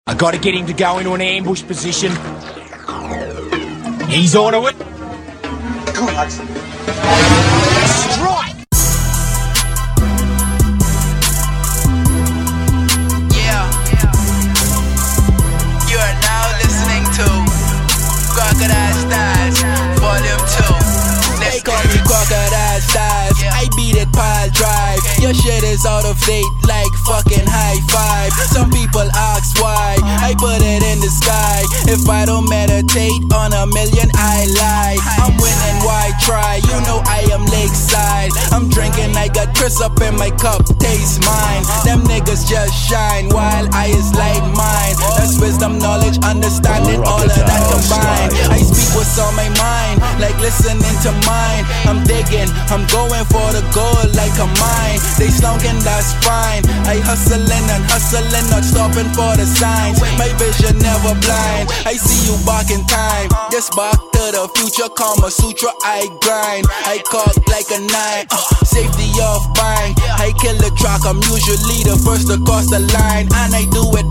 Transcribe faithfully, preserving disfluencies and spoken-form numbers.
I gotta get him to go into an ambush position. He's onto it. Good, Hudson. Strike! Yeah. You are now listening to Crocodile Styles, Volume two. They call me Crocodile Styles. I beat it pile drive. Your shit is out of date like fucking high five. Some people ask why I put it in the sky. If I don't meditate on a million, I lie. I'm winning, why try? You know I am lakeside. I'm drinking, I got Chris up in my cup, taste mine. Them niggas just shine while I is light mine. That's wisdom, knowledge, understanding, all of that combined. I speak what's on my mind, like listening to mine. I'm digging, I'm going for the goal like a mine. They slunking, that's fine. I hustling and hustling, not stopping for the signs. My vision never blind. I see you back in time. Just back to the future, Kama Sutra, I grind. I cock like a nine, uh, safety off bang. I kill the track, I'm usually the first to cross the line. And I do it